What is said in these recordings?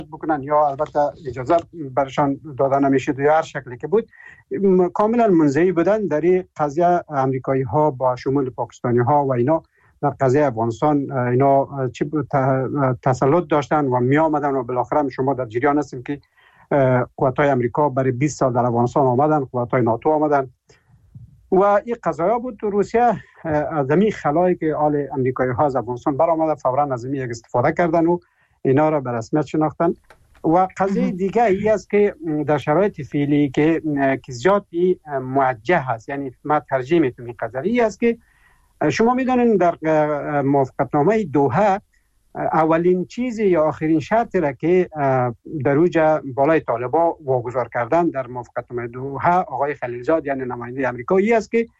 بکنن یا البته اجازه برشان داده نمیشد یا هر شکلی که بود، کاملا منزوی بودن در این قضیه. امریکایی ها با شمول پاکستانی ها و اینا در قضیه افغانستان اینا تسلط داشتن و می آمدن و بالاخره شما در جریان هستیم که قواتای امریکا برای 20 سال در افغانستان آمدن، قواتای ناتو آمدن و این قضایا بود. روسیه از همین خلایی که آل امریکایی ها از افغانستان برآمده فوراً از همین استفاده کردن و اینا را به رسمیت شناختن. و قضیه دیگه ای است که در شرایط فعلی که زیاد موجه هست، یعنی ما ترجیح میتونم این قضیه ای است که شما میدونین در موافقتنامه دوحه اولین چیز یا آخرین شرطی را که در اوج بالای طالبا واگذار کردن در موافقتنامه دوحه آقای خلیلزاد یعنی نماینده امریکایی است که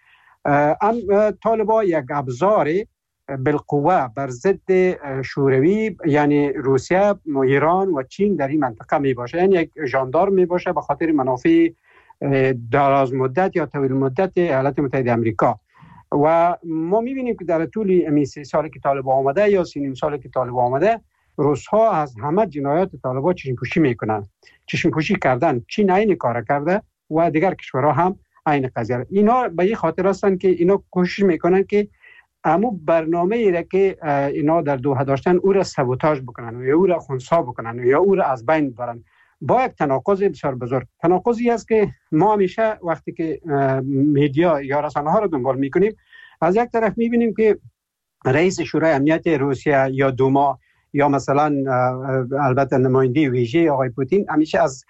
طالبا یک ابزار بالقوه بر ضد شوروی یعنی روسیه، ایران و چین در این منطقه می باشه، یعنی یک ژاندارم می باشه به خاطر منافع دراز مدت یا طویل مدت ایالات متحده آمریکا. و ما می‌بینیم که در طول این 3 سالی که طالبان آمده یا 3 سالی که طالبان آمده، روس‌ها از همه جنایات طالبان چشم‌پوشی میکنن، چشم‌پوشی کردن. چین این کار کرده و دیگر کشورها هم این قضیه. اینا به این خاطر هستند که اینا کوشش میکنن که اما برنامه‌ای را که اینا در دوحه داشتن او را سابوتاژ بکنن یا او را خنثی بکنن یا او را از بین ببرن با یک تناقض بسیار بزرگ. تناقضی است که ما همیشه وقتی که میدیا یا رسانه‌ها رو دنبال میکنیم، از یک طرف میبینیم که رئیس شورای امنیت روسیه یا دوما یا مثلا البته نماینده ویژه آقای پوتین همیشه از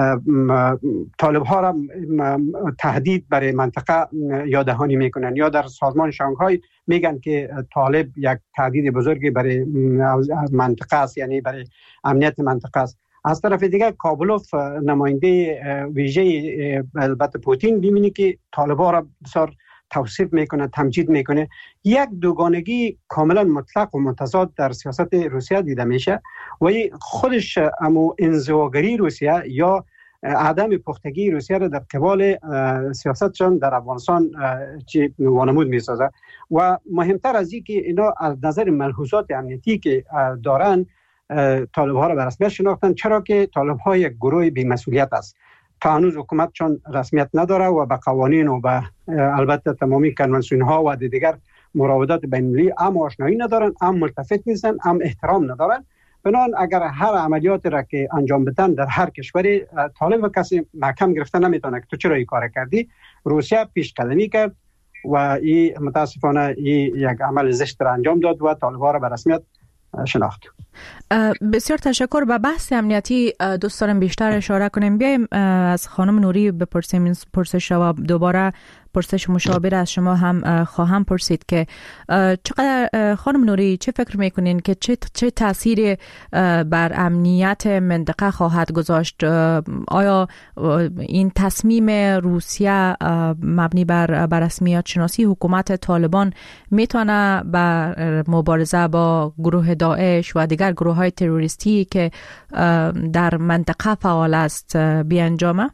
طالب ها را تهدید برای منطقه یاددهانی میکنن، یا در سازمان شانگهای میگن که طالب یک تهدید بزرگی برای منطقه است، یعنی برای امنیت منطقه است. از طرف دیگر کابلوف نماینده ویژه البته پوتین ببینی که طالبا را بسیار توصیف میکنه، تمجید میکنه. یک دوگانگی کاملا مطلق و متضاد در سیاست روسیه دیده میشه و خودش امو انزواگری روسیه یا عدم پختگی روسیه را در قبال سیاستشان در افغانستان چی وانمود میسازه. و مهمتر از این که اینا از نظر ملحوظات امنیتی که دارن طالب ها را به رسمیت شناختن، چرا که طالب ها یک گروه بی‌مسئولیت است. تا هنوز حکومت چون رسمیت نداره و به قوانین و به البته تمامی کنوانسیون ها و دیگر مراودات بین‌المللی هم آشنایی ندارن، هم ملتفت نیستن، هم احترام ندارن. بنابراین اگر هر عملیات را که انجام بدن در هر کشوری، طالب و کسی محکم گرفتن نمیتونه که تو چرا این کار کردی. روسیه پیش قدمی کرد و این متاسفانه این یک عمل زشت را انجام داد و طالب‌ها را به رسمیت شناخت. بسیار تشکر. به بحث امنیتی دوست دارم بیشتر اشاره کنیم. بیایم از خانم نوری بپرسیم این پرسش و دوباره پرسش مشابه از شما هم خواهم پرسید که چقدر خانم نوری چه فکر میکنین که چه تأثیری بر امنیت منطقه خواهد گذاشت؟ آیا این تصمیم روسیه مبنی بر رسمیت شناسی حکومت طالبان میتونه بر مبارزه با گروه داعش و دیگر گروه های تروریستی که در منطقه فعال است بیانجامه؟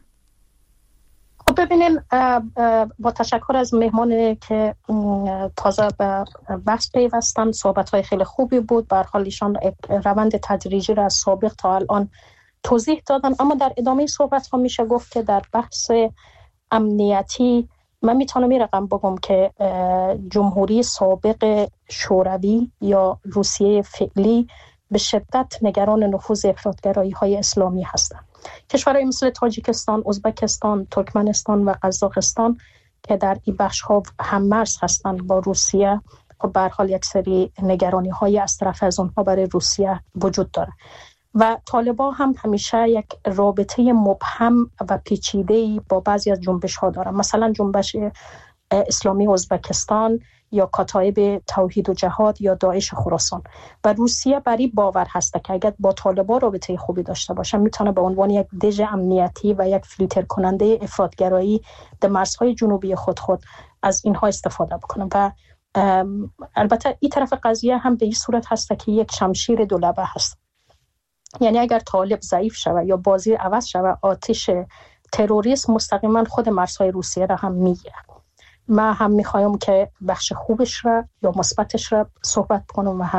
ببینیم، با تشکر از مهمانی که تازه به بحث پیوستن، صحبت‌های خیلی خوبی بود. به هر حال ایشان روند تدریجی را از سابق تا الان توضیح دادن، اما در ادامه صحبت‌ها میشه گفت که در بحث امنیتی من میتونم این رقم بگم که جمهوری سابق شوروی یا روسیه فعلی به شدت نگران نفوذ افراطگرایی های اسلامی هستند. کشورهای مثل تاجیکستان، ازبکستان، ترکمنستان و قزاقستان که در این بخش ها هم‌مرز هستند با روسیه، خب به هر حال یک سری نگرانی های از طرف از اونها برای روسیه وجود داره و طالبان هم همیشه یک رابطه مبهم و پیچیده‌ای با بعضی از جنبش ها دارن، مثلا جنبش اسلامی ازبکستان یا کتایب توحید و جهاد یا داعش خراسان. و روسیه بر این باور هست که اگر با طالبان رابطه خوبی داشته باشه میتونه به عنوان یک دژ امنیتی و یک فیلتر کننده افراطگرایی در مرزهای جنوبی خود از اینها استفاده بکنه. و البته این طرف قضیه هم به این صورت هست که یک شمشیر دولبه هست، یعنی اگر طالب ضعیف شود یا بازی عوض شود، آتش تروریسم مستقیما خود مرزهای روسیه را هم میگیره. من هم میخوایم که بخش خوبش را یا مثبتش را صحبت کنم و هم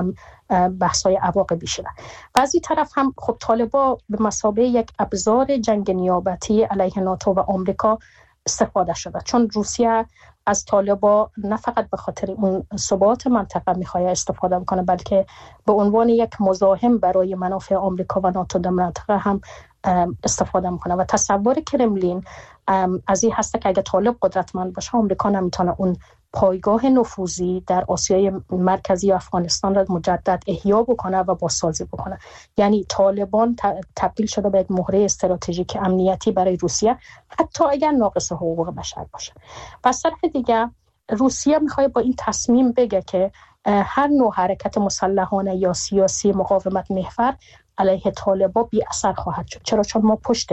بحث‌های عواقبی شده. و از این طرف هم خب طالبان به مثابه یک ابزار جنگ نیابتی علیه ناتو و آمریکا استفاده شده، چون روسیه از طالبان نه فقط به خاطر اون ثبات منطقه میخواد استفاده بکنه، بلکه به عنوان یک مزاحم برای منافع آمریکا و ناتو در منطقه هم استفاده میکنه. و تصور کرملین از این هسته که اگه طالب قدرتمند باشه آمریکا نمیتونه اون پایگاه نفوذی در آسیای مرکزی و افغانستان را مجدد احیا بکنه و بازسازی بکنه. یعنی طالبان تبدیل شده به یک مهره استراتژیک امنیتی برای روسیه، حتی اگر ناقص حقوق بشر باشه. و از طرف دیگه روسیه میخواد با این تصمیم بگه که هر نوع حرکت مسلحانه یا سیاسی مقاومت محور علیه طالبان بی اثر خواهد شد. چرا؟ چون ما پشت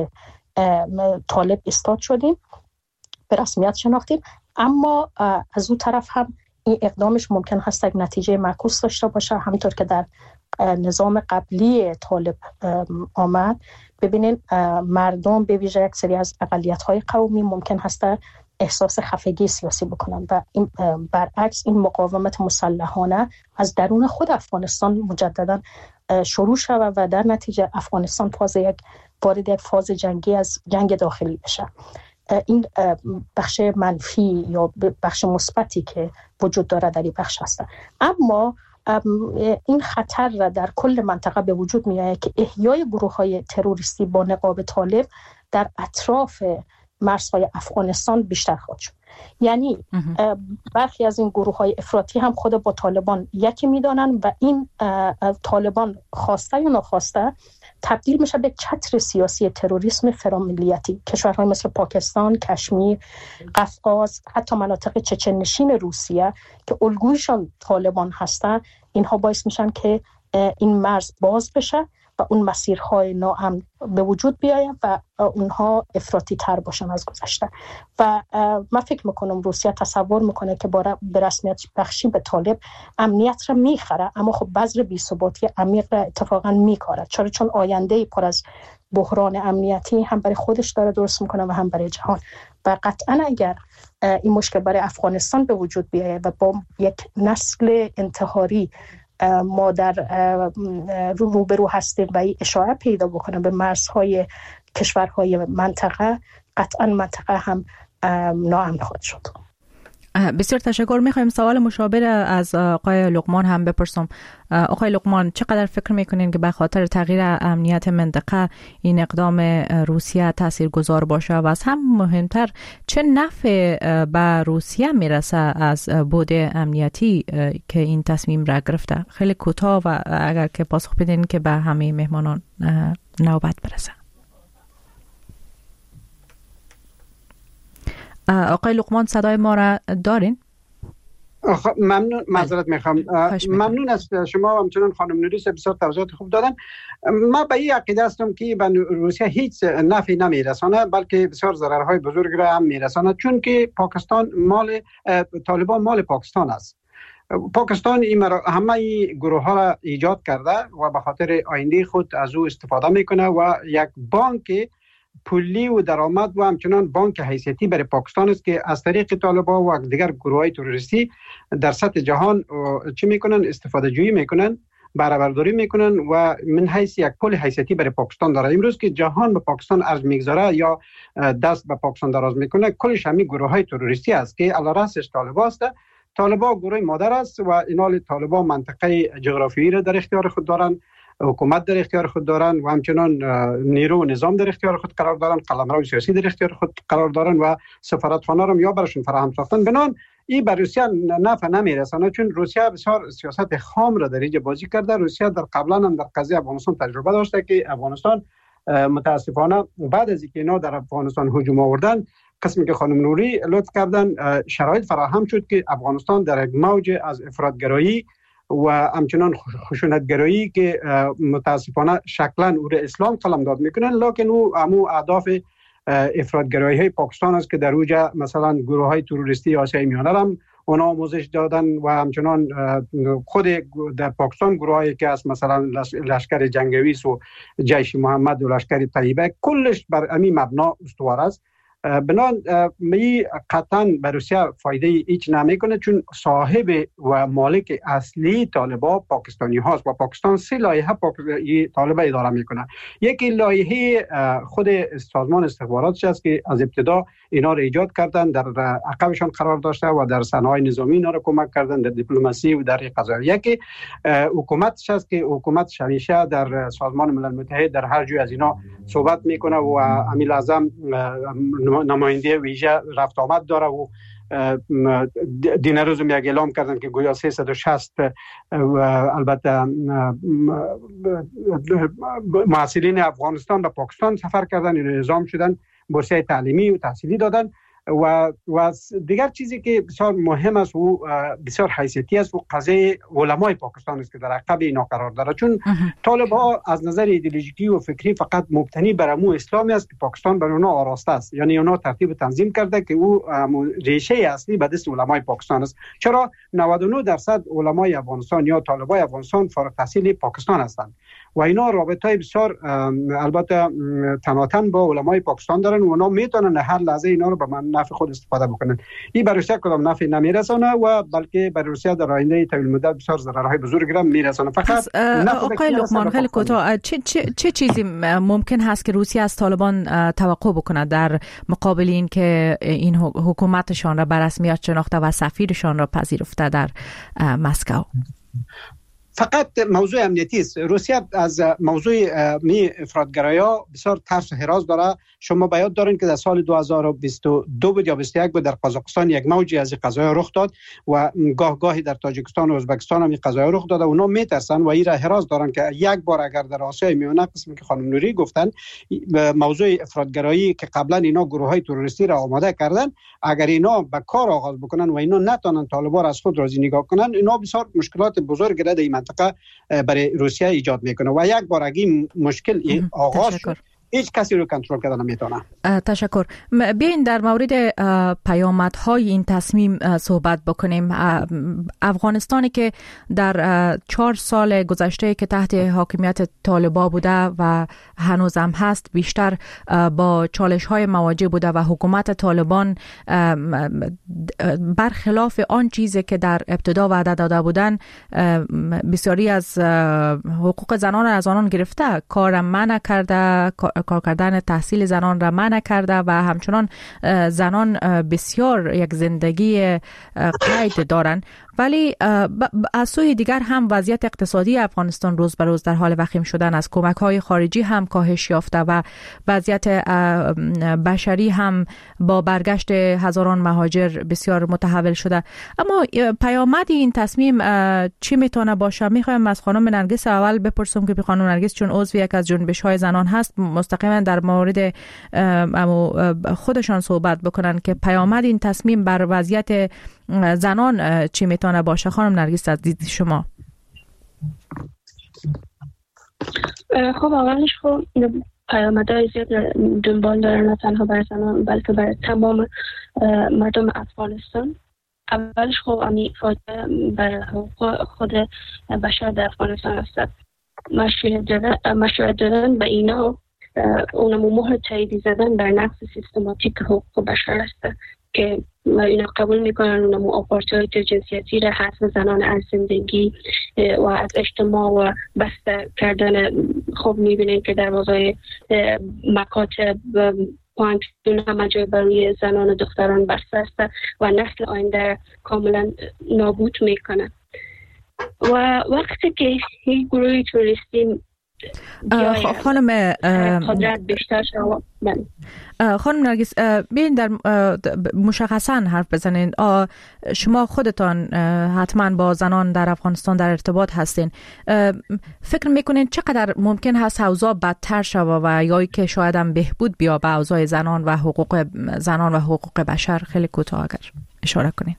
طالب استاد شدیم، به رسمیت شناختیم، اما از اون طرف هم این اقدامش ممکن هست یک نتیجه معکوس داشته باشه، همینطور که در نظام قبلی طالب آمد. ببینین مردم به ویژه یک سری از اقلیت‌های قومی ممکن هست احساس خفگی سیاسی بکنن و این برعکس این مقاومت مسلحانه از درون خود افغانستان مجددا شروع شود و در نتیجه افغانستان وارد یک فاز جنگی از جنگ داخلی بشه. این بخش منفی یا بخش مثبتی که وجود داره در این بخش هست. اما این خطر را در کل منطقه به وجود میاد که احیای گروه‌های تروریستی با نقاب طالب در اطراف مرزهای افغانستان بیشتر خواهد شد. یعنی برخی از این گروه‌های افراطی هم خود با طالبان یکی میدانن و این طالبان خواسته یا ناخواسته تبدیل میشه به چتر سیاسی تروریسم فراملیتی. کشورهای مثل پاکستان، کشمیر، قفقاز، حتی مناطق چچنشین روسیه که الگویشان طالبان هستن، اینها باعث میشن که این مرز باز بشه و اون مسیرهای ناامن به وجود بیاید و اونها افراطی تر باشن از گذشته. و من فکر میکنم روسیه تصور میکنه که به رسمیت بخشی به طالب امنیت را میخره، اما خب بذر بی‌ثباتی عمیق را اتفاقا میکاره. چون آینده پر از بحران امنیتی هم برای خودش داره درست میکنه و هم برای جهان. و قطعا اگر این مشکل برای افغانستان به وجود بیاید و با یک نسل انتحاری ما در روبرو هستیم و اشاره پیدا بکنه به مرزهای کشورهای منطقه، قطعا منطقه هم ناامن خواهد شد. بسیار تشکر. میخوایم سوال مشابه از آقای لقمان هم بپرسم. آقای لقمان، چقدر فکر میکنین که به خاطر تغییر امنیت منطقه این اقدام روسیه تاثیرگذار باشه و از هم مهمتر چه نفع به روسیه میرسه از بعد امنیتی که این تصمیم را گرفته؟ خیلی کوتاه و اگر که پاسخ بدین که به همه مهمانان نوبت برسه. آقای لقمان صدای ما را دارین؟ ممنون، معذرت میخوام. ممنون از شما و همچنان خانم نوریس، بسیار توضیحات خوب دادن. من به این عقیده هستم که به روسیه هیچ نفعی نمیرسانه، بلکه بسیار ضررهای بزرگ را هم میرسانه، چون که پاکستان طالبان مال پاکستان است. پاکستان همه گروه ها را ایجاد کرده و به خاطر آینده خود از او استفاده میکنه و یک بانک پولی و درآمد و همچنان بانک حیثیتی برای پاکستان است که از طریق طالبان و دیگر گروه‌های تروریستی در سطح جهان چی میکنن؟ استفاده جویی میکنن، بهره برداری میکنن و من حیث یک پول حیثیتی برای پاکستان داره. امروز که جهان به پاکستان ارز میگذاره یا دست به پاکستان دراز میکنه، کلش همین گروه‌های تروریستی است که علی رأسش طالبان است. طالبان گروه مادر است و اینال طالبان منطقه جغرافیایی را در اختیار خود دارن، حکومت در اختیار خود دارن و همچنان نیرو و نظام در اختیار خود قرار دارن، قلمرو سیاسی در اختیار خود قرار دارن و سفارتخانه را یا برشون فراهم ساختن. بنان این بر روسیه نفع نمیرسانه، چون روسیه بسیار سیاست خام را در اینجا بازی کرده. روسیه در قبلا هم در قضیه افغانستان تجربه داشته که افغانستان متاسفانه بعد از اینکه اینا در افغانستان هجوم آوردن، قسمی که خانم نوری لطف کردن، شرایط فراهم شد که افغانستان در یک موج از افراطگرایی و همچنان خشونتگرایی که متاسفانه شکلا او را اسلام قلمداد میکنن، لکن او همو اهداف افراطگرایی های پاکستان است که در اوجا مثلا گروه های تروریستی آسیای میانه هم اونا آموزش دادن و همچنان خود در پاکستان گروه هایی که از مثلا لشکر جنگویس و جیش محمد و لشکر طیبه کلش بر همین مبنا استوار است. بنان می قطعا به روسیه فایده هیچ نمیکنه، چون صاحب و مالک اصلی طالبان پاکستانی هاست و پاکستان 3 لایحه طالبان اداره میکنه. یکی لایحه خود سازمان استخباراتش است که از ابتدا اینا رو ایجاد کردن، در عقبشان قرار داشته و در صنایع نظامی اینا رو کمک کردن، در دیپلماسی و در قضایی. یکی حکومتش است که حکومت همیشه در سازمان ملل متحد در هر جای از اینا صحبت میکنه و امیل اعظم نماینده ویژه رفت آمد داره و دیروز یک اعلام کردن که گویا 360 البته محصلین افغانستان به پاکستان سفر کردن، این اعزام شدن، بورسیه تعلیمی و تحصیلی دادن. و دیگر چیزی که بسیار مهم است و بسیار حیثیتی است و قضیه علمای پاکستان است که در عقب اینا قرار داره، چون طالبان از نظر ایدئولوژیکی و فکری فقط مبتنی بر امو اسلامی است که پاکستان بر اونها آراسته است، یعنی اونها ترتیب تنظیم کرده که او ریشه اصلی به دست علمای پاکستان است. چرا 99% علمای افغانستان یا طالبای افغانستان فارغ التحصیل پاکستان هستند و اینا رابطه بسیار البته تناتن با علمای پاکستان دارن و اونا میتونن هر لحظه اینا رو به نفع خود استفاده بکنن. این برای روسیه کدام نفع نمیرسونه و بلکه برای روسیه در آینده طویل مدت بسیار ضررهای بزرگی را میرسونه. فقط آقای لقمان خیلی کوتاه، چه چیزی ممکن هست که روسیه از طالبان توقع بکنه در مقابل این که این حکومتشان را به رسمیت شناخته و سفیرشان را پذیرفته در مسکو؟ فقط موضوع امنیتی است. روسیه از موضوع افراطگرایی بسیار ترس و هراس داره. شما به یاد دارین که در سال 2022 بود یا 21 بود در قزاقستان یک موجی از قضایا رخ داد و گاهی در تاجیکستان و ازبکستان هم قضایا رخ داد. اونا میترسن و ایرا هراس دارن که یک بار اگر در آسیای میانه، قسمی که خانم نوری گفتن، موضوع افراطگرایی که قبلا اینا گروه‌های تروریستی را آماده کردن، اگر اینا به کار آغاز بکنن و اینا نتونن طالبان از خود راضی نگاه کنن، اینا بسیار مشکلات بزرگی را در این منطقه برای روسیه ایجاد میکنه و یک بار اگه مشکل آغاز شد هیچ کسی رو کنترل کردن نمیتونه. تشکر. بیاین در مورد پیامدهای این تصمیم صحبت بکنیم. افغانستانی که در 4 سال گذشته که تحت حاکمیت طالبان بوده و هنوز هم هست، بیشتر با چالش‌های مواجه بوده و حکومت طالبان برخلاف آن چیزی که در ابتدا وعده داده بودن، بسیاری از حقوق زنان را از آنان گرفته، کار منع کرده، کار کردن تحصیل زنان را منع کرده و همچنان زنان بسیار یک زندگی قید دارن. ولی از سوی دیگر هم وضعیت اقتصادی افغانستان روز به روز در حال وخیم شدن است. کمک‌های خارجی هم کاهش یافته و وضعیت بشری هم با برگشت هزاران مهاجر بسیار متحول شده. اما پیامد این تصمیم چی میتونه باشه؟ میخوایم از خانم نرگس اول بپرسم که خانم نرگس چون عضو یک از جنبش‌های زنان هست، مستقیما در مورد خودشان صحبت بکنن که پیامد این تصمیم بر وضعیت زنان چی میتونه باشه. خانم نرگس از دید شما. خب اولش خب پیامدهای زیاد دنبال دارن، نه تنها برای زنان بلکه برای تمام مردم افغانستان. اولش خب فایده برای حقوق خود بشر در افغانستان هست. مشروعیت دادن به اینا اونمو مهر تاییدی زدن بر نقض سیستماتیک حقوق بشر است که اینا قبول میکنن اونمو آپارتاید جنسیتی را، حذف زنان از زندگی و از اجتماع و بسته کردن. خب میبینید که در وضعی مکاتب پانتون همه جای برای زنان و دختران بسته است و نسل آینده کاملا نابود میکنه. و وقتی که این گروه توریستی خانم قدرت بیشتر شد، خانم نرگس بیاین در مشخصا حرف بزنین. شما خودتان حتما با زنان در افغانستان در ارتباط هستین. فکر میکنین چقدر ممکن هست اوضاع بدتر شود و یا که شاید هم بهبود بیا به اوضاع زنان و حقوق زنان و حقوق بشر؟ خیلی کوتاه اگر اشاره کنین.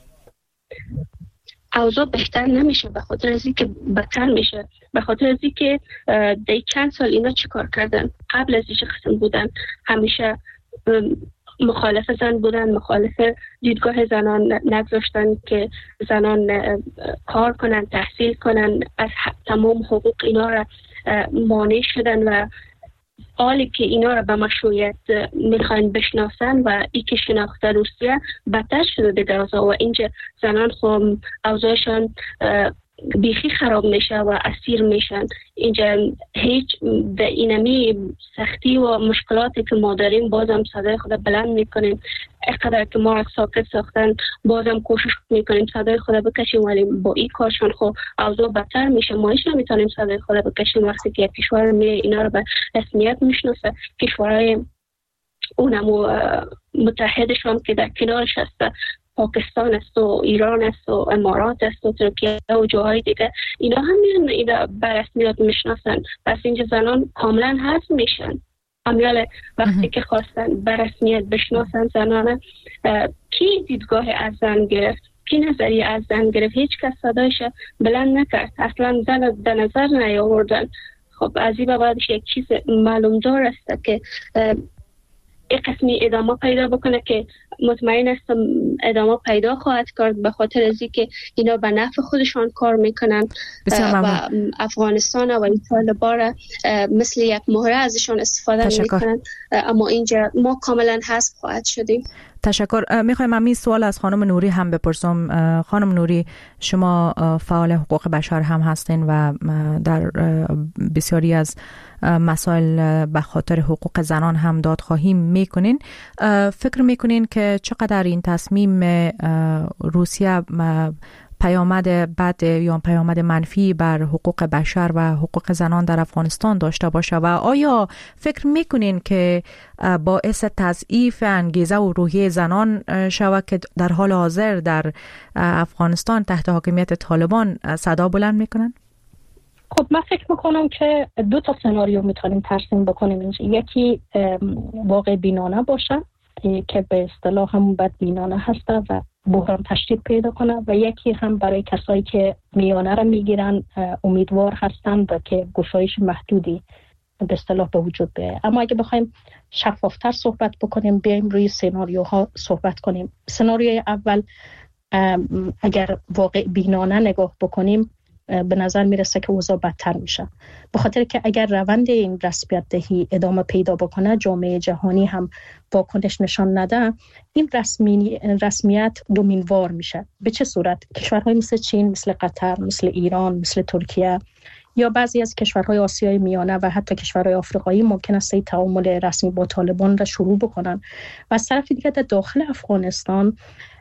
اوضاع بهتر نمیشه، به خاطر از اینکه بدتر میشه، به خاطر از اینکه در چند سال اینا چیکار کردن. قبل از اینکه قسم بودن همیشه مخالف زن بودن، مخالف دیدگاه زنان، نگذاشتن که زنان کار کنن، تحصیل کنن، از تمام حقوق اینا را مانع شدن و حالی که اینا را به مشروعیت میخواین بشناسن و ای که شناخته روسیه بدتر شده دیگه اوضاع و اینجا زنان خب اوضاعشان بیخی خراب میشه و اسیر میشن. اینجا هیچ به اینمی سختی و مشکلاتی که ما داریم بازم صدای خود بلند میکنیم. اقدر که ما ساکت ساختن بازم کوشش میکنیم صدای خود بکشیم، ولی با این کارشان خب اوضاع بدتر میشه. ما هیچ نمیتونیم صدای خود بکشیم وقتی که کشور اینا رو به رسمیت میشناسه. کشورهای اونمو متحدشان که در کنارش هست، پاکستان است و ایران است و امارات است و ترکیه و جاهای دیگه، اینا هم اینا به رسمیت میشناسن. پس اینجا زنان کاملا حذف میشن. امیال وقتی که خواستن به رسمیت بشناسن زنان، کی دیدگاه از زن گرفت، کی نظریه از زن گرفت؟ هیچ کس صدایش بلند نکرد، اصلا زن در نظر نیاوردن. خب از این بعدش یک چیز معلوم دار است که یک قسمی ادامه پیدا بکنه که مطمئن هستم ادامه پیدا خواهد کرد، به خاطر از اینکه اینا به نفع خودشان کار میکنن و افغانستان و طالبان مثل یک مهره ازشان استفاده میکنن. اما اینجا ما کاملا حذف خواهد شدیم. تشکر. میخوایم همین سوال از خانم نوری هم بپرسم. خانم نوری، شما فعال حقوق بشر هم هستین و در بسیاری از مسائل به خاطر حقوق زنان هم دادخواهی میکنین. فکر میکنین که چقدر این تصمیم روسیه پیامد بد یا پیامد منفی بر حقوق بشر و حقوق زنان در افغانستان داشته باشه و آیا فکر میکنین که باعث تضعیف انگیزه و روحیه زنان شود که در حال حاضر در افغانستان تحت حاکمیت طالبان صدا بلند میکنن؟ خب من فکر میکنم که دو تا سناریو میتونیم ترسیم بکنیم. یکی واقع بینانه باشه که به اصطلاح هم بدبینانه هسته و بحران تشدید پیدا کنه، و یکی هم برای کسایی که میانه را میگیرن امیدوار هستن و که گشایش محدودی به اصطلاح به وجود بیاید. اما اگه بخوایم شفافتر صحبت بکنیم، بیایم روی سناریوها صحبت کنیم. سناریوی اول اگر واقع بینانه نگاه بکنیم به نظر میرسه که اوضاع بدتر میشه، به خاطر که اگر روند این رسمیت دهی ادامه پیدا بکنه، جامعه جهانی هم واکنش نشان نده، این رسمیت دومینوار میشه. به چه صورت؟ کشورهای مثل چین، مثل قطر، مثل ایران، مثل ترکیه یا بعضی از کشورهای آسیای میانه و حتی کشورهای آفریقایی ممکن است تعامل رسمی با طالبان را شروع بکنن. و از طرف دیگه در داخل افغانستان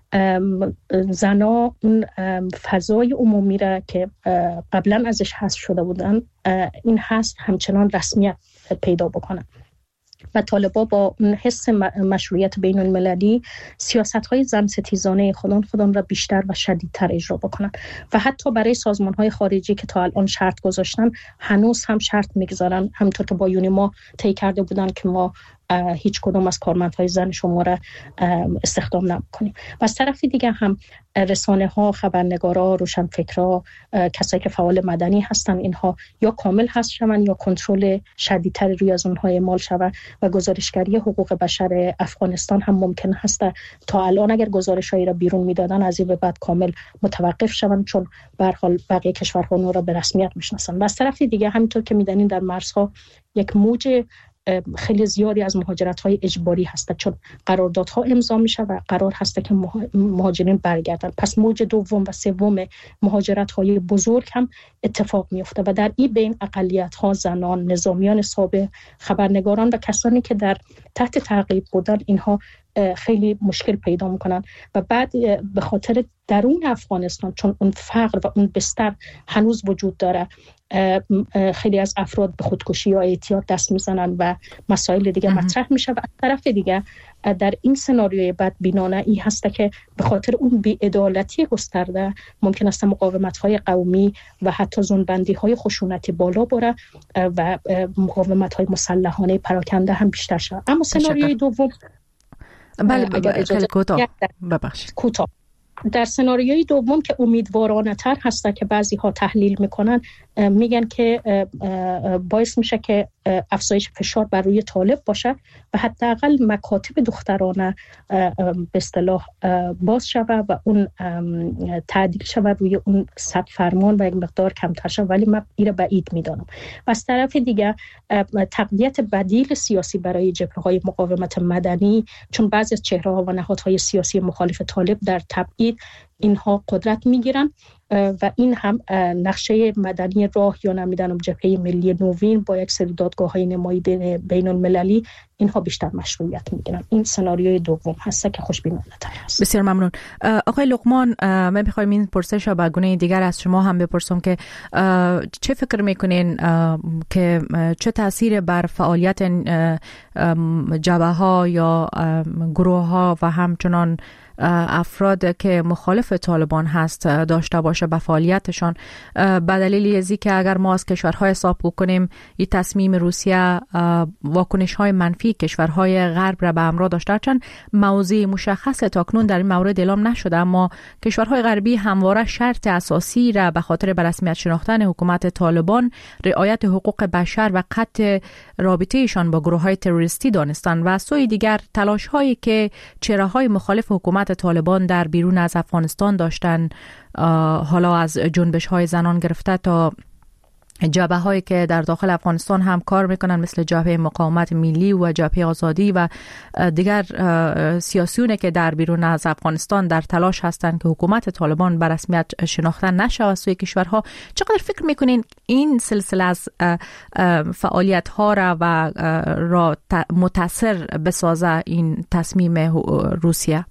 زنا اون فضای عمومی را که قبلا ازش حذف شده بودن، این هست همچنان رسمیت پیدا بکنن و طالبان با حس مشروعیت بین المللی سیاست‌های زن ستیزانه خودم را بیشتر و شدیدتر اجرا بکنن و حتی برای سازمان‌های خارجی که تا الان شرط گذاشتن هنوز هم شرط می‌گذارن، همونطور که با یونیما طی کرده بودن که ما هیچ کدوم از کارمندهای زن شما را استخدام نمی‌کنیم. و از طرف دیگه هم رسانه‌ها، خبرنگارا، روشنفکرا، کسایی که فعال مدنی هستن، اینها یا کامل حذف شون یا کنترل شدیدتر روی از اونها اعمال شود و گزارشگری حقوق بشر افغانستان هم ممکن هست تا الان اگر گزارشایی را بیرون میدادن از این به بعد کامل متوقف شون، چون به هر حال بقیه کشورها اون را به رسمیت میشناسن. و از طرف دیگه همینطور که میدونین در مرزها یک موج خیلی زیادی از مهاجرت‌های اجباری هست، چون قراردادها امضا میشه و قرار هست که مهاجرین برگردن. پس موج دوم و سوم مهاجرت‌های بزرگ هم اتفاق میفته و در این بین اقلیت‌ها، زنان، نظامیان سابق، خبرنگاران و کسانی که در تحت تعقیب بودن، اینها خیلی مشکل پیدا میکنن. و بعد به خاطر درون افغانستان، چون اون فقر و اون بستر هنوز وجود داره، خیلی از افراد به خودکشی یا اعتیاد دست میزنن و مسائل دیگه مطرح میشه. و از طرف دیگه در این سناریوی بدبینانه ای هست که به خاطر اون بی‌عدالتی گسترده ممکن است مقاومت‌های قومی و حتی زنبندی‌های خشونتی بالا بره و مقاومت‌های مسلحانه پراکنده هم بیشتر شود. اما سناریوی دوم، بله خیلی کوتاه. در سناریوی دوم که امیدوارانه تر هست که بعضی ها تحلیل میکنن، میگن که باعث میشه که افزایش فشار بر روی طالب باشه و حداقل مکاتب دخترانه به اصطلاح باز شود و اون تعدیل شود روی اون صد فرمان و یک مقدار کمتر شود، ولی من این بعید میدانم. و از طرف دیگه تقویت بدیل سیاسی برای جبهه‌های مقاومت مدنی، چون بعضی از چهره‌ها و نهادهای سیاسی مخالف طالب در تبعید اینها قدرت میگیرن و این هم نقشه مدنی راه یا نمیدانم جبهه ملی نوین با یک سری دادگاه‌های نمایی بین المللی اینها بیشتر مشروعیت میگیرن. این سناریوی دوم هست که خوشبینانه‌تر است. بسیار ممنون. آقای لقمان، من می‌خوایم این پرسش را به گونه دیگر از شما هم بپرسم که چه فکر میکنین که چه تأثیر بر فعالیت جبهه‌ها یا گروه‌ها و همچنان افراد که مخالف طالبان هست داشته باشه به فعالیتشان، به دلیل ازی که اگر ما از کشورهای حساب بکنیم این تصمیم روسیه واکنش‌های منفی کشورهای غرب را به همراه داشته، چند موضوع مشخص تاکنون در این مورد اعلام نشده، اما کشورهای غربی همواره شرط اساسی را به خاطر به رسمیت شناختن حکومت طالبان رعایت حقوق بشر و قطع رابطه‌شان با گروه‌های تروریستی دانستند و سوی دیگر تلاش‌هایی که چهره‌های مخالف حکومت طالبان در بیرون از افغانستان داشتن، حالا از جنبش‌های زنان گرفته تا جبهه‌هایی که در داخل افغانستان هم کار میکنن مثل جبهه مقاومت ملی و جبهه آزادی و دیگر سیاسیونی که در بیرون از افغانستان در تلاش هستند که حکومت طالبان به رسمیت شناخته نشه از سوی کشورها. چقدر فکر میکنین این سلسله از فعالیت‌ها را متاثر بسازه این تصمیم روسیه؟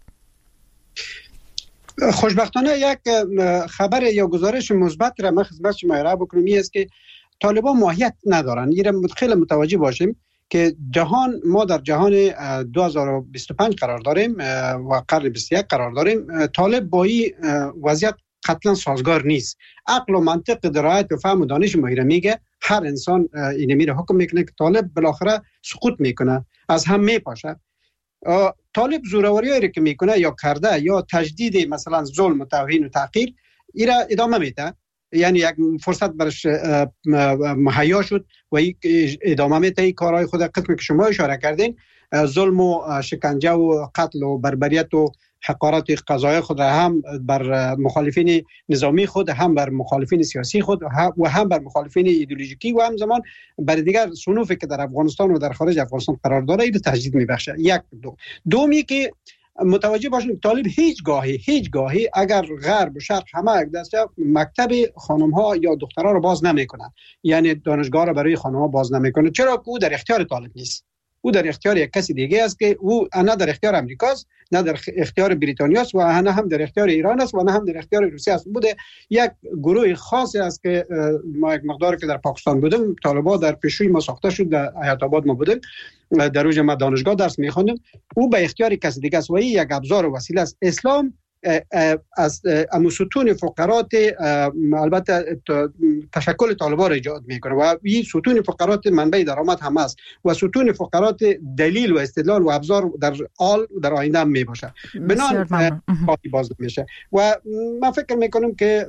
خوشبختانه یک خبر یا گزارش مثبت را من خدمت شما ارائه بکنم، این است که طالبان ماهیت ندارن. این را خیلی متوجه باشیم که ما در جهان 2025 قرار داریم و قرن 21 قرار داریم. طالب با این وضعیت قطعا سازگار نیست. عقل و منطق درایت و فهم و دانش ما میگه هر انسان این میره حکم میکنه که طالب بالاخره سقوط میکنه، از هم میپاشه. طالب زوروریایی که میکنه یا کرده یا تجدید مثلا ظلم و توهین و تحقیر ایرا ادامه میده، یعنی یک فرصت برش مهیا شد و ادامه میده این کارهای خود قسمی که شما اشاره کردین، ظلم و شکنجه و قتل و بربریت و حقارت قضایی خود هم بر مخالفین نظامی خود، هم بر مخالفین سیاسی خود و هم بر مخالفین ایدئولوژیکی و همزمان برای دیگر صنوفی که در افغانستان و در خارج افغانستان قرار داره این تجدید میبخشه. یک دومی که متوجه باشیم طالب هیچ گاهی اگر غرب و شرق همه یک دسته مکتب خانم ها یا دخترها رو باز نمیکنه، یعنی دانشگاه رو برای خانم ها باز نمیکنه، چرا که او در اختیار طالب نیست، او در اختیار یک کسی دیگه است که او نه در اختیار امریکاست، نه در اختیار بریتانیا است و نه هم در اختیار ایران است و نه هم در اختیار روسیه است. بوده یک گروه خاصی است که ما یک مقداری که در پاکستان بودیم، طالبان در پیشروی ما ساخته شد، در حیات آباد ما بودیم، در اوج ما دانشگاه درس می‌خواندیم، او به اختیار کسی دیگه است و این یک ابزار و وسیله است. اسلام از ستون فقرات البته تشکل طالبان را ایجاد میکنه و این ستون فقرات منبع درآمد هم است و ستون فقرات دلیل و استدلال و ابزار در در آینده هم می باشه. بنان باز میشه و من فکر میکنم که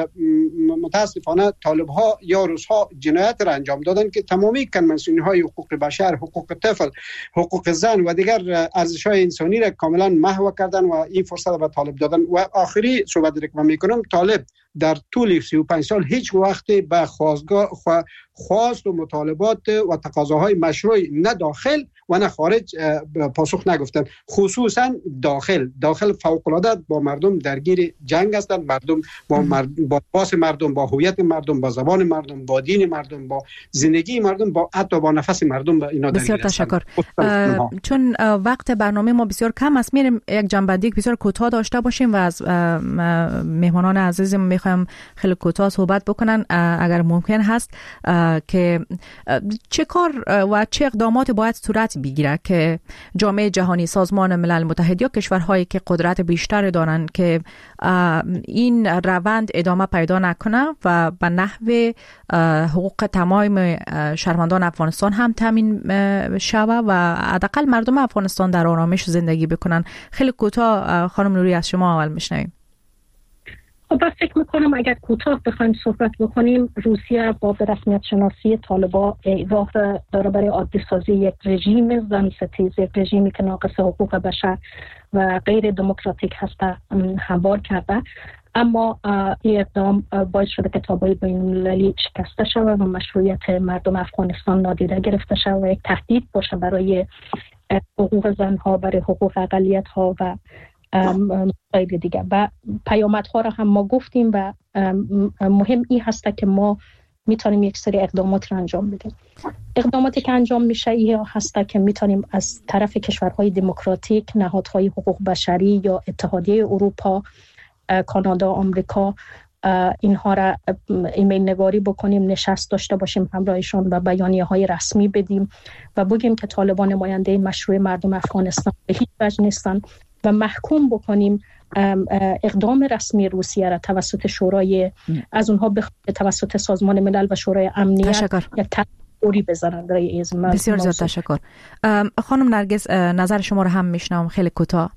متاسفانه طالب ها یا روس ها جنایت را انجام دادن که تمامی کنوانسیون های حقوق بشر، حقوق طفل، حقوق زن و دیگر ارزش های انسانی را کاملا محو کردن و این فرصت به طالب دادن. و آخری صحبت را که میکنم، طالب در طول 35 سال هیچ وقت به خواست و مطالبات و تقاضاهای مشروع نه داخل و نه خارج پاسخ نگفتن. خصوصا داخل فوق‌العاده با مردم درگیر جنگ هستند، مردم با باس مردم، با هویت مردم، با زبان مردم، با دین مردم، با زندگی مردم، با حتی با نفس مردم با اینا درگیر هستند. بسیار تشکر. چون وقت برنامه ما بسیار کم است، میریم یک جنبندی بسیار کوتاه داشته باشیم و از مهمانان عزیز میخوام خیلی کوتاه صحبت بکنن اگر ممکن هست که چه کار و چه اقدامات باید صورت بگیره که جامعه جهانی، سازمان ملل متحد یا کشورهایی که قدرت بیشتر دارن که این روند ادامه پیدا نکنه و به نحو حقوق تمام شهروندان افغانستان هم تامین شود و حداقل مردم افغانستان در آرامش زندگی بکنن. خیلی کوتاه خانم نوری از شما اول میشنویم. خب فکر میکنم اگر کوتاه بخوایم صحبت بکنیم، روسیه با به رسمیت شناسی طالبان راه داره برای عادی سازی یک رژیم زن ستیز، یک رژیمی که ناقص حقوق بشر و غیر دموکراتیک هسته هموار کرده. اما این اقدام باعث شده که تابع بین‌المللی شکسته شود و مشروعیت مردم افغانستان نادیده گرفته شود و یک تهدید باشه برای حقوق زنها، برای حقوق اقلیت‌ها و مسائل دیگه. و پیامدها را هم ما گفتیم و مهم این هسته که ما میتونیم یک سری اقدامات را انجام بدیم. اقداماتی که انجام میشه این هسته که میتونیم از طرف کشورهای دموکراتیک، نهادهای حقوق بشری یا اتحادیه اروپا، کانادا، آمریکا، اینها را ایمیل نگاری بکنیم، نشست داشته باشیم همراهشان و بیانیه های رسمی بدیم و بگیم که طالبان نماینده مشروع مردم افغانستان به هیچ وجه نیستن و محکوم بکنیم اقدام رسمی روسیه را توسط شورای از اونها به توسط سازمان ملل و شورای امنیت یک تحریری بزنند برای از بسیار زیاد تشکر. خانم نرگس، نظر شما رو هم میشنم خیلی کوتاه.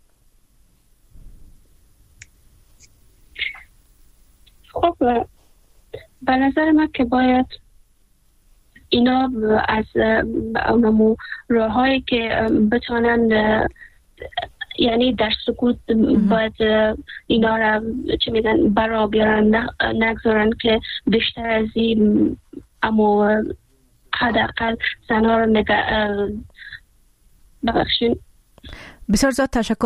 خب به نظر من که باید اینا از اونمو راهایی که بتونن یعنی در سکوت باید اینا را چه میگن برا بیارن، نگذارن که بیشتر از این اما حداقل زنها رو ببخشین. بسیار زیاد تشکر.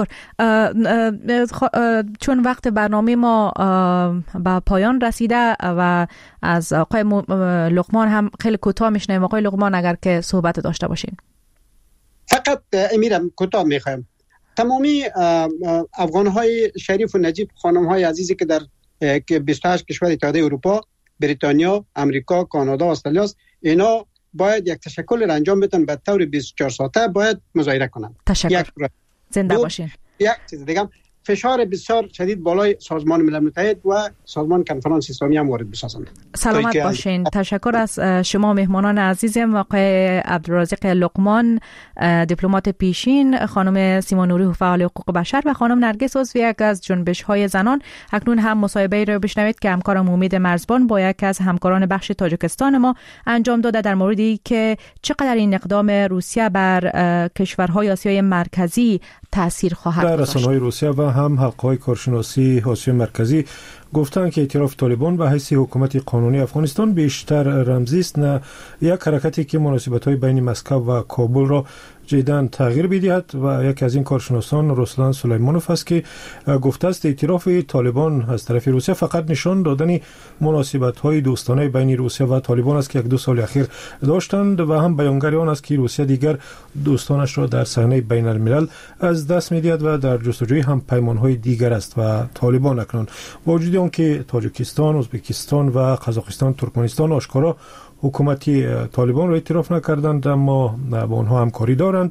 چون وقت برنامه ما به پایان رسیده و از آقای لقمان هم خیلی کوتاه میشنیم. آقای لقمان اگر که صحبت داشته باشین. فقط امیرم کوتاه میخوایم. تمامی افغانهای شریف و نجیب، خانمهای عزیزی که در 28 کشور اتحادیه اروپا، بریتانیا، امریکا، کانادا، استرالیا است، اینا باید یک تشکل را انجام بدن به طور 24 ساعته باید مظاهره کنند. تشکر. زنده باشین. یک چیز دیگه، فشار بسیار شدید بالای سازمان ملل متحد و سازمان کنفرانس اسلامی هم وارد بسازند. سلامت باشین. تشکر از شما مهمانان عزیزم، آقای عبدالرازق لقمان دیپلمات پیشین، خانم سیما نوری فعال حقوق بشر و خانم نرگس عضو یک از جنبش‌های زنان. اکنون هم مصاحبه را بشنوید که همکارم امید مرزبان با یک از همکاران بخش تاجیکستان ما انجام داده در موردی که چقدر این اقدام روسیه بر کشورهای آسیای مرکزی تأثیر خواهد گذاشت. در رسانه‌های روسیه و هم حلقه‌های کارشناسی آسیای مرکزی گفتند که اعتراف طالبان به حیث حکومت قانونی افغانستان بیشتر رمزی است، نه یک حرکتی که مناسبت‌های بین مسکو و کابل را جداً تغییر بدهد. و یکی از این کارشناسان رسلان سلیمانوف است که گفته است اعتراف طالبان از طرف روسیه فقط نشان دادن مناسبت‌های دوستانه بین روسیه و طالبان است که 1-2 سال اخیر داشتند و هم بیانگر آن است که روسیه دیگر دوستانش را در صحنه بین الملل از دست می‌دهد و در جستجوی هم پیمان‌های دیگر است و طالبان اکنون با وجود آنکه تاجیکستان، ازبکستان و قزاقستان، ترکمنستان آشکارا حکومتی طالبان را اعتراف نکردند اما با آنها همکاری دارند.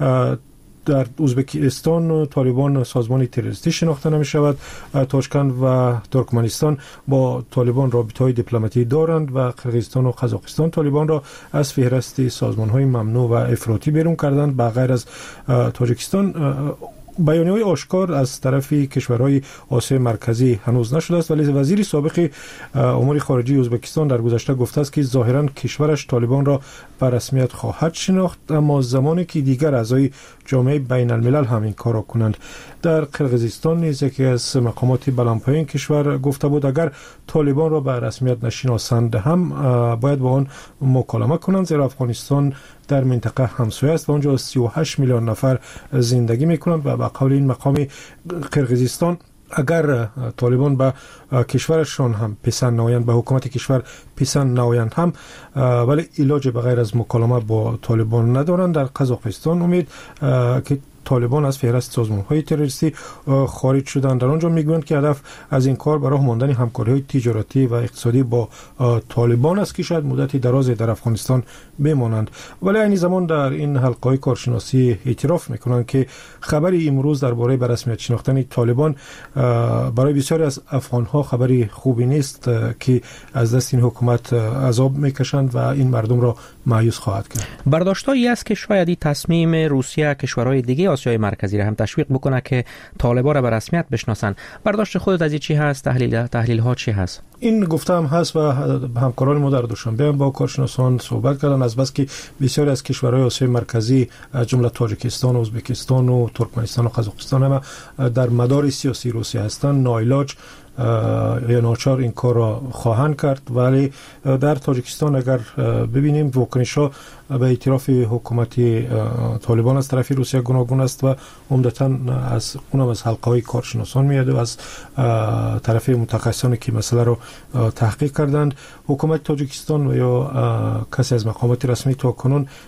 در ازبکستان طالبان سازمان تروریستی شناخته نمی شود. تاشکند و ترکمنستان با طالبان رابطه‌های دیپلماتیکی دارند و قرقیزستان و قزاقستان طالبان را از فهرست سازمان‌های ممنوع و افراطی بیرون کردند. به غیر از تاجیکستان بیانیه‌های آشکار از طرف کشورهای آسیای مرکزی هنوز نشده است، ولی وزیر سابق امور خارجه ازبکستان در گذشته گفته است که ظاهراً کشورش طالبان را به رسمیت خواهد شناخت، اما زمانی که دیگر اعضای جامعه بین الملل هم این کار را کنند. در قرقیزستان نیز یکی از مقامات بلندپایه کشور گفته بود اگر طالبان را به رسمیت نشناسند هم باید با آن مکالمه کنند، زیرا افغانستان در منطقه همسایه است و آنجا 38 میلیون نفر زندگی میکنند و به قول این مقام قرقیزستان اگر طالبان به کشورشان هم پسند نمایند، به حکومت کشور پسند نمایند هم، ولی علاج بغیر از مکالمه با طالبان ندارند. در قزاقستان امید که طالبان از فهرست سازمان‌های تروریستی خارج شدند. در آنجا میگویند که هدف از این کار برای ماندن همکاری‌های تجارتی و اقتصادی با طالبان است که شاید مدتی درازی در افغانستان بمانند. ولی این زمان در این حلقه‌های کارشناسی اعتراف میکنند که خبری امروز درباره به رسمیت شناختن طالبان برای بسیاری از افغان‌ها خبری خوبی نیست که از دست این حکومت عذاب میکشند و این مردم را مایوس خواهد کرد. برداشتایی است که شاید این تصمیم روسیه کشورهای دیگه آسیای مرکزی را هم تشویق بکنه که طالبان را به رسمیت بشناسن. برداشت خودت از این چی هست؟ تحلیل ها چی هست؟ این گفته هم هست و همکاران ما در دوشنبه هم با کارشناسان صحبت کردن، از بس که بسیاری از کشورهای آسیای مرکزی از جمله تاجیکستان، ازبکستان و ترکمنستان و قزاقستان هم در مدار سیاسی روسیه هستند، ناعلاج یا ناچار این کار را خواهند کرد. ولی در تاجیکستان اگر ببینیم واکنش‌ها به اعتراف حکومت طالبان از طرف روسیه گوناگون است و عمدتاً از اونم از حلقه‌های کارشناسان میاد و از طرف متخصصانی که مسئله رو تحقیق کردند. حکومت تاجیکستان و یا کسی از مقامات رسمی تا کنون